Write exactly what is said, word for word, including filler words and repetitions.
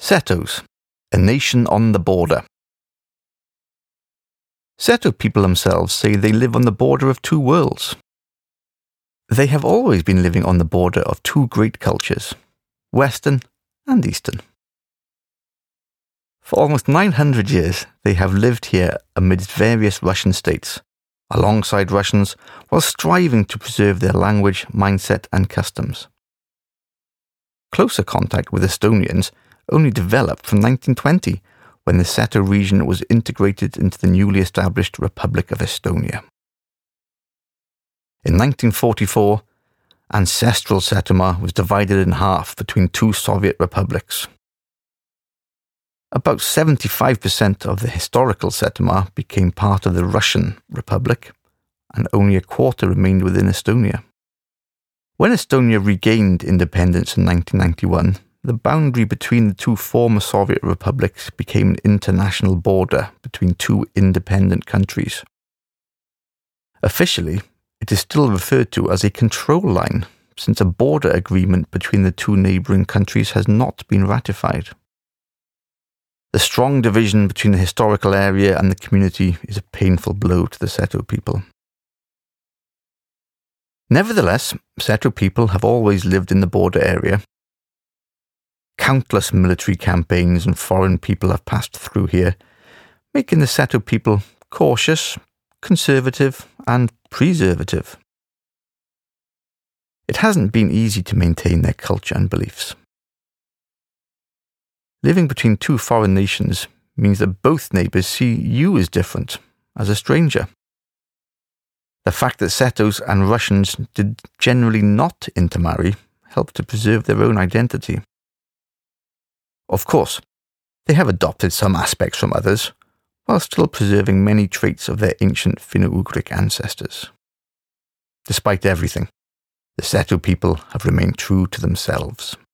Setos, a nation on the border. Seto people themselves say they live on the border of two worlds. They have always been living on the border of two great cultures, Western and Eastern. For almost nine hundred years, they have lived here amidst various Russian states, alongside Russians, while striving to preserve their language, mindset and customs. Closer contact with Estonians only developed from nineteen twenty, when the Seto region was integrated into the newly established Republic of Estonia. In nineteen forty-four, ancestral Setomaa was divided in half between two Soviet republics. About seventy-five percent of the historical Setomaa became part of the Russian Republic, and only a quarter remained within Estonia. When Estonia regained independence in nineteen ninety-one, the boundary between the two former Soviet republics became an international border between two independent countries. Officially, it is still referred to as a control line, since a border agreement between the two neighbouring countries has not been ratified. The strong division between the historical area and the community is a painful blow to the Seto people. Nevertheless, Seto people have always lived in the border area. Countless military campaigns and foreign people have passed through here, making the Seto people cautious, conservative, and preservative. It hasn't been easy to maintain their culture and beliefs. Living between two foreign nations means that both neighbours see you as different, as a stranger. The fact that Setos and Russians did generally not intermarry helped to preserve their own identity. Of course, they have adopted some aspects from others, while still preserving many traits of their ancient Finno-Ugric ancestors. Despite everything, the Seto people have remained true to themselves.